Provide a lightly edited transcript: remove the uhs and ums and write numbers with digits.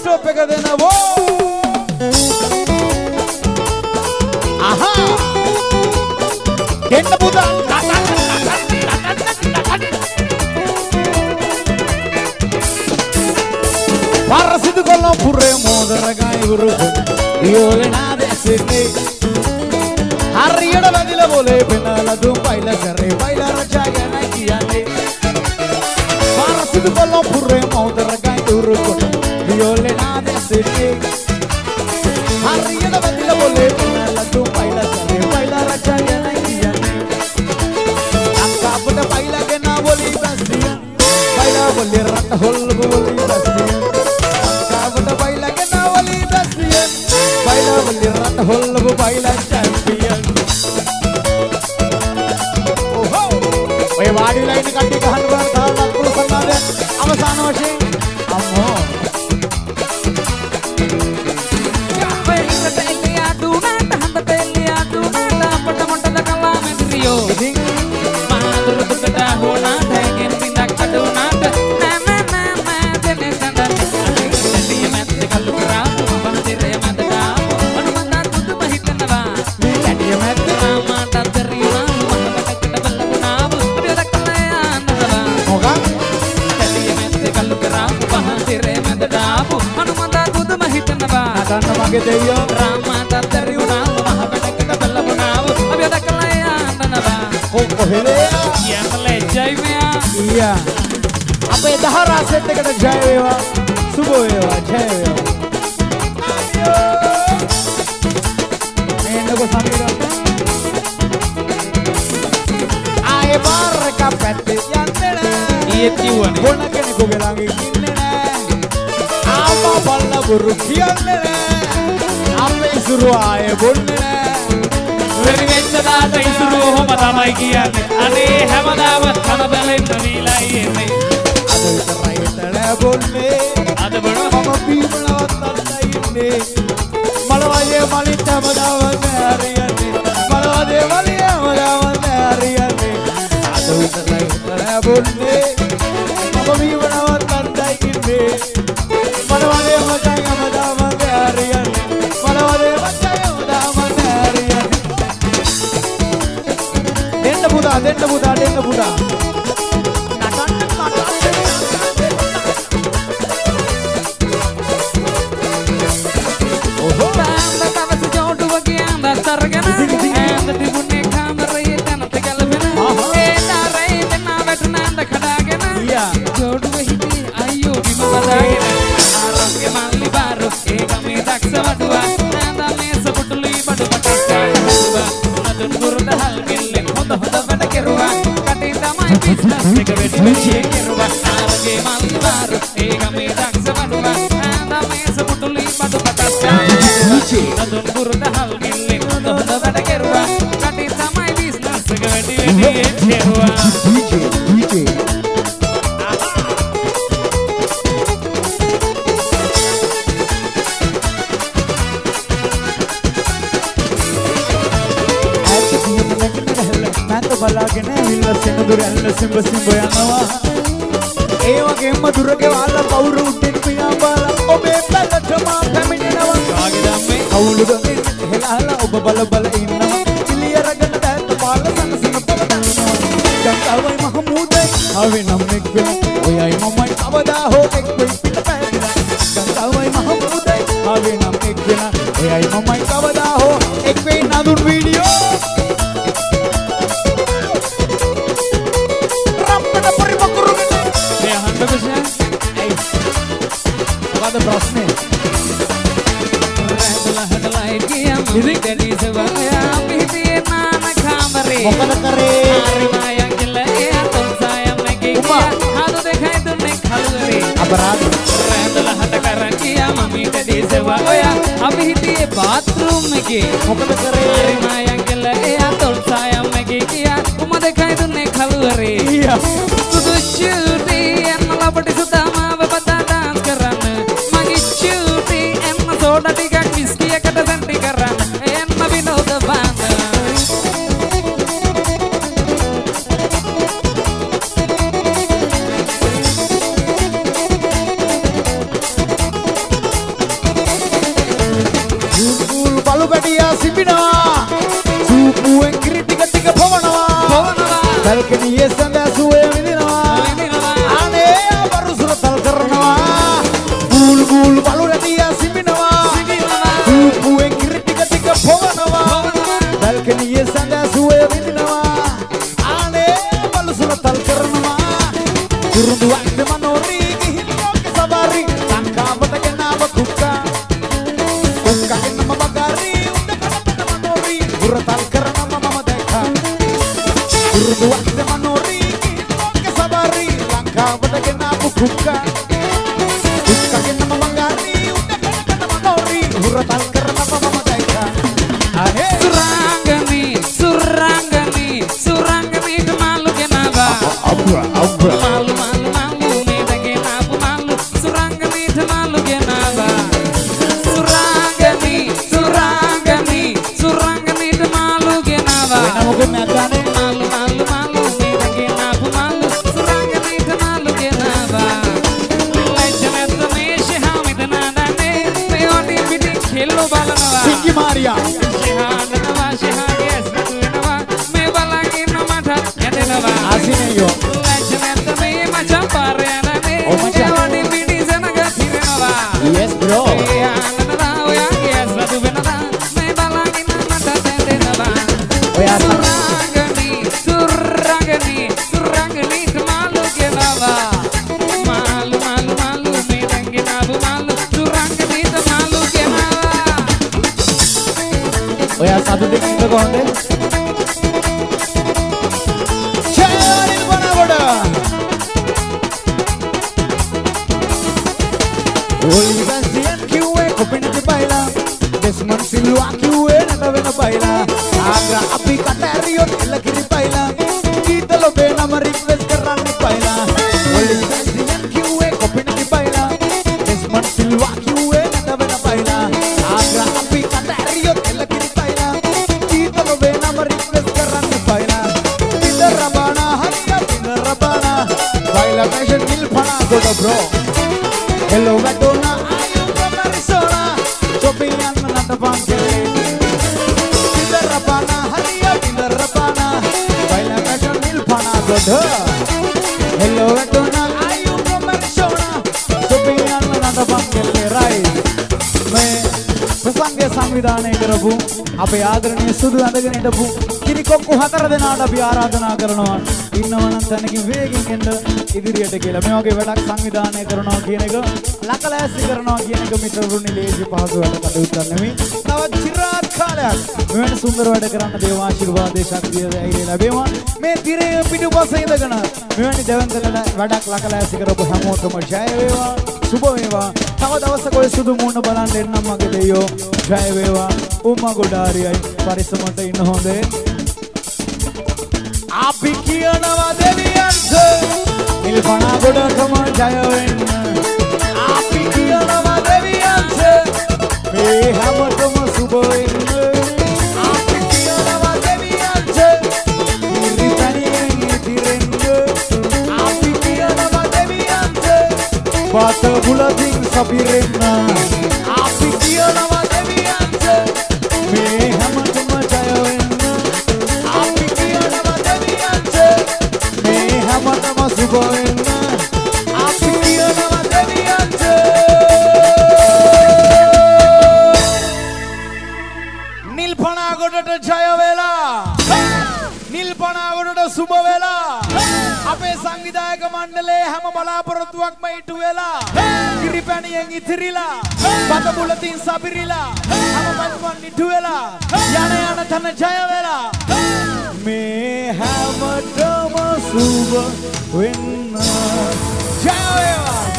Stop එක දෙනවෝ අහා දෙන්න පුතා Parasitu kolom purre moderagai urukun Violena desene Hariyada badila bole penala dum baila kare baila rajaga naikiyane Parasitu kolom purre moderagai urukun Violena desene Hariyada badila bole penala dum baila kare baila rajaga naikiyane Angka pada baila kena boli basian Baila boli rata hol boli basian Baila kena wali basian Baila wali rat hol baila champion Oh ho ඔය වාඩිලා ඉන්න කට්ටිය ගහන්න බලන්න තාම ලක්කුළු සම්මාදයක් අවසාන වශයෙන් අම්මෝ ඉතින් මාදුරු දුකට හොනාට ගෙන් පිටක් අඩුනාට Karena mage deviyo ramata teriyuna mahabedakata bellabunaavu abi adakala yandana කොහෙද යන්නලේ ජය වේවා ඊයා අපේ දහරා සෙට් එකට ජය වේවා සුබ වේවා ජය වේවා එන්නකො සමීර ආයේ බාරක පැත්තේ යන්නේ නෑ ඊයේ කිව්වනේ කොන කෙනෙකුගේ ළඟ ඉන්නේ නෑ ආවා බල්ල බුරු කියන්නේ නෑ අපේ ඉසුරු ආයේ බොන්නේ නෑ වෙරි වෙච්ච දාට ඉසුරු ඔහොම තමයි කියන්නේ අනේ හැමදාම තන බැලෙන්න නීලයි එන්නේ අද විතරයි එතන බොන්නේ අද බණ මම පීමලවත් අල්ලයි ඉන්නේ මලවයේ මලිට හැමදාම හරියන්නේ මලවයේ මලිය හැමදාම හරියන්නේ අද විතරයි එතන බොන්නේ මම පීමලවත් අල්ලයි ඉන්නේ මලවයේ මචං හැමදාම හරියන්නේ මලවයේ මචං හැමදාම හරියන්නේ දෙන්න පුතා නටන්න ඔහො බෑන්ද තවස ජෝඩුව ගියාඳ තරගෙන ඇඳ තිබුණේ කාමරයේ තනත ගැලපෙන ඒ තරේ දෙන්න වැටුණාඳ කඩාගෙන ජෝඩුව හිටියේ අයියෝ බිම බදාගෙන ආරෝග්‍ය මල්ලි බාරු ඒ ගමේ දක්ෂ වඩුවා ඇඳ මේස පුටුලි බඩු පටස්සා නදුන් ගුරුද හල් ගෙල්ලෙන් හොඳ වැඩ කෙරුවා කටින් තමයි බිස්නස් එක වැඩි කෙරුවා ආරෝග්‍ය මල්ලි බාරු ඒ ගමේ දක්ෂ වඩුවා ඇඳ මේස පුටුලි බඩු පටස්සා නදුන් ගුරුද හල් ගෙල්ලෙන් හොඳ වැඩ කෙරුවා කටින් තමයි බිස්නස් එක වැඩි කෙරුවා DJ බලාගෙන විල්ල සෙනදුර ඇල්ල සිඹ යනවා ඒ වගේම දුරගේ වහල්ල කවුරු උඩින් පියා බාලා ඔබේ පැලටම පැමිණෙනවා කාගේ ධම්මේ කවුළුද හෙලහලා ඔබ බල ඉන්නවා ඉලියරගෙන දැත් පාල සනසන පොළදන්නවා ගංගාවයි මහමූදයි ආවේ නම් එක් වෙන ඔයයි මමයි කවදා හෝ එක් වෙයි පිට පැහැදිලා ගංගාවයි මහමූදයි ආවේ නම් එක් වෙන ඔයයි මමයි කවදා හෝ එක් වෙයි නඳුන් video Ada brosne Randla headlight giyam Deni sevaya Pihtiye nana kamare Mokada kare Hari mayang jela Aton sayam nege kiya Hadu dekhai tunne khalgare Aparad Randla hadakaran giyam Mami deni sevaya Pihtiye bathroom nege Mokada kare Hari mayang jela Aton sayam nege kiya Uma dekhai tunne khalgare Iya Sudu chuti Enna lapati sudama Babata dance karan Soda ටිකක් විස්කියකට සැන්ටි කරන්න එන්න විනෝද බාන්න සිඹිනවා සූපුවෙන් කිරි ටික ටික පවනවා බල්කනියේ සඳසුවේ විදිනවා අනේ වරුසුරතල් කරනවා ගූල් ගූල් බලු රැටිය සිඹිනවා සූපුවෙන් කිරි ටික ටික පවනවා බල්කනියේ සඳසුවේ විදිනවා අනේ වරුසුරතල් කරනවා කුරුඳු වක්ද මනෝරි ගිහින් ලෝක සබාරි ලංකාවට ගෙනාව කුක්කා කුක්කාගෙන් මම බගාරි උඩ කඩපත මනෝරි කුරතල් කරනවා මම දැක්කා කුරුඳු වක්ද මනෝරි ගිහින් ලෝක සබාරි ලංකාවට ගෙනාව කුක්කා කුක්කාගෙන් මම බගාරි උඩ කඩපත මනෝරි කුරතල් කරනවා මම දැක්කා අනේ සුරංගනි මාළු ගෙනාවා මාළු Maria Asineyo Yes bro Oya satu dek kita konde. Cari mana boda? Oli kasihan kiwe kopi nanti baila. Desmond Silva kiwe nada bena baila. Agra api kateriot lagi di baila. Kita lo bena request keran di baila. Oli kasihan kiwe kopi nanti baila. Desmond Silva kiwe nada bena baila. Agra api kateriot lagi di baila. Baila fashion Nilpana goda bro Hello Madonna I am from Arizona Chopian nanda pangkele Pindarapana hariya pindarapana Baila fashion Nilpana goda Hello Madonna I am from Arizona Chopian nanda pangkele right मैं प्रसंगे संविधान करबू අපේ ආදරණීය සුදු අඳගෙන ඉඳපු කිරිකොක්කු 4 දෙනාට අපි ආරාධනා කරනවා ඉන්නවනම් තැනකින් වේගෙන් එන්න ඉදිරියට කියලා. මේ වගේ වැඩක් සංවිධානය කරනවා කියන එක ලකලෑස්ති කරනවා කියන එක මිත්‍රවරුනි ලේසි පහසු වැඩ කටයුත්තක් නෙමෙයි. තවත් চিරාත් කාලයක් මෙවැනි සුන්දර වැඩ කරන්න දේව ආශිර්වාදයේ ශක්තිය ධෛර්යය ලැබේවා. මේ තිරේ පිටුපස ඉඳගෙන මෙවැනි දෙවන්තල වැඩක් ලකලෑස්ති කරපු හැමෝටම ජය වේවා. සුබ වේවා. තව දවසක ඔය සුදු මූණ බලන්න එන්නම් මගේ දෙයියෝ. ජය වේවා. උම්මා ගොඩාරියයි පරිස්සමට ඉන්න හොඳේ. අපි කියනවා දෙවියන්ට නිල්පනා ගොඩටම ජය වෙන්න. අපි කියනවා දෙවියන්ට මේ හැමතෙම සුබ වෙන්න. අපි කියනවා දෙවියන්ට ඉරිතනියෙන් ඉතිරෙන්න. අපි කියනවා දෙවියන්ට බත බුලතින් සපිරෙන්න. අපි කියනවා දෙවියන්ට මේ හැමතෙම ජය වෙන්න. අපි කියනවා දෙවියන්ට මේ හැමතෙම සුබ වෙන්න. අපි කියනවා දෙවියන්ට නිල්පනා ගොඩට ජය වේලා. නිල්පනා ගොඩට සුබ වේලා. අපේ සංවිධායක මණ්ඩලයේ හැම බලාපොරොත්තුවක්ම ඉටු වෙලා. කිරිපැණියෙන් ඉතිරිලා. බත බුලතින් සපිරිලා. හැම පත්මන් ඉටු වෙලා. යන යන තන ජය වෙලා. මේ හැමතෙම සුබ වෙන්න. ජය වේවා.